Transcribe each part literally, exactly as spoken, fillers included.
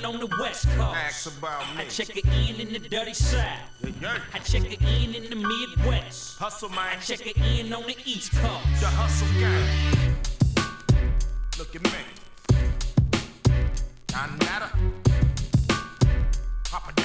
in on the West Coast. Ask about me. I check it in in the dirty South. Yeah, yeah. I check it in in the Midwest. Hustle, man. I check it in on the East Coast. The hustle gang. Look at me. I'm not a Papa Doc.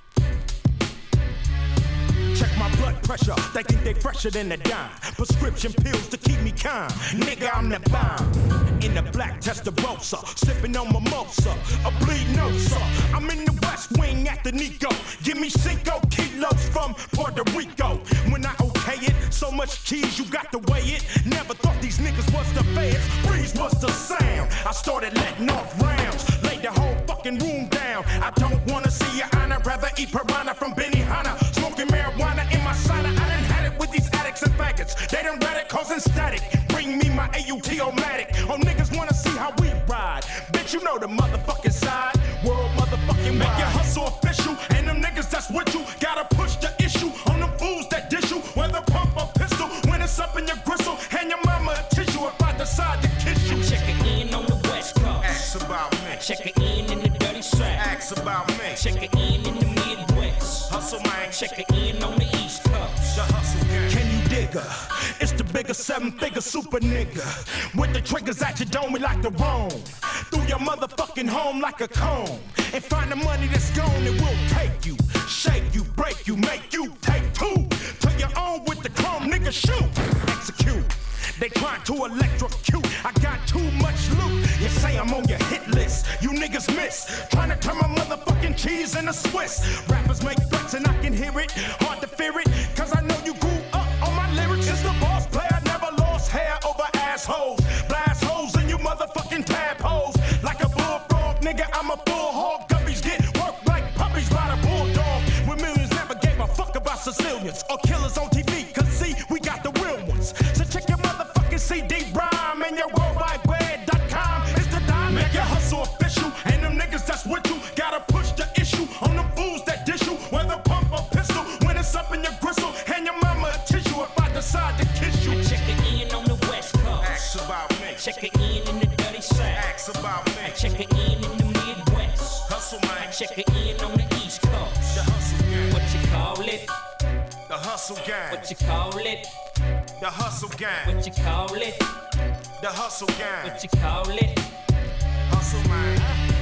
Check my blood pressure, they think they fresher than a dime. Prescription pills to keep me calm. Nigga, I'm the bomb. In the black Testarossa, sipping on mimosa. A bleed no, sir. I'm in the West Wing at the Nico. Give me cinco kilos from Puerto Rico. When I okay it, so much cheese you got to weigh it. Never thought these niggas was the feds. Breeze was the sound. I started letting off rounds. Laid the whole fucking room down. I don't wanna see your honor, rather eat piranha from Benihana. Smoking marijuana in my sauna. I done had it with these addicts and faggots. They done read it causing static. Bring me my A U T-O-matic. Oh, niggas wanna see how we ride. Bitch, you know the motherfucking side. World motherfucking make your hustle official. And them niggas that's with you gotta push the issue on them fools that dish you. Whether pump or pistol, when it's up in your gristle, hand your mama a tissue if I decide to kiss you. I check it in on the West Coast. Ask about me. I check it in in the dirty South. Ask about me. Check it in in the Midwest. Hustle, man. Check it in on the East Coast. The hustle gang. Can you dig her? It's the bigger seven-figure super nigga. With the triggers at your dome, we like to roam through your motherfucking home like a comb. And find the money that's gone, it will take you, shake you, break you, make you take two. To your own with the chrome, nigga, shoot, execute. They trying to electrocute. I got too much loot. You say I'm on your hit list. You niggas miss. Trying to turn my motherfucking cheese into Swiss. Rappers make threats and I can hear it. Hard to fear it, cause I know you grew up on my lyrics. It's the boss player, never lost hair over assholes. Blast holes in you motherfucking tadpoles. Like a bullfrog, nigga, I'm a bull hog. Guppies get worked like puppies by the bulldog. When millions never gave a fuck about Sicilians or killers on T V. Cause see, we got the real ones. So check your motherfucking C D rhyme and your world wide web dot com. It's the dime, make your hustle official. And them niggas that's with you gotta push the issue on them fools that dish you. Whether pump or pistol, when it's up in your gristle, hand your mama a tissue if I decide to kiss you. I check it in on the West Coast. Ask about me. Check it in in the dirty South. Ask about me. I check it in in the Midwest. Hustle, man. I check it in on the East Coast. The hustle gang. What you call it? The hustle gang. What you call it? The hustle gang. What you call it? The hustle gang. What you call it? Hustle, man.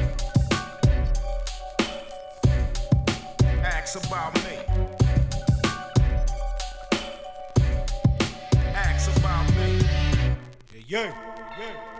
Ask about me. Ask about me. Yeah, yeah, yeah.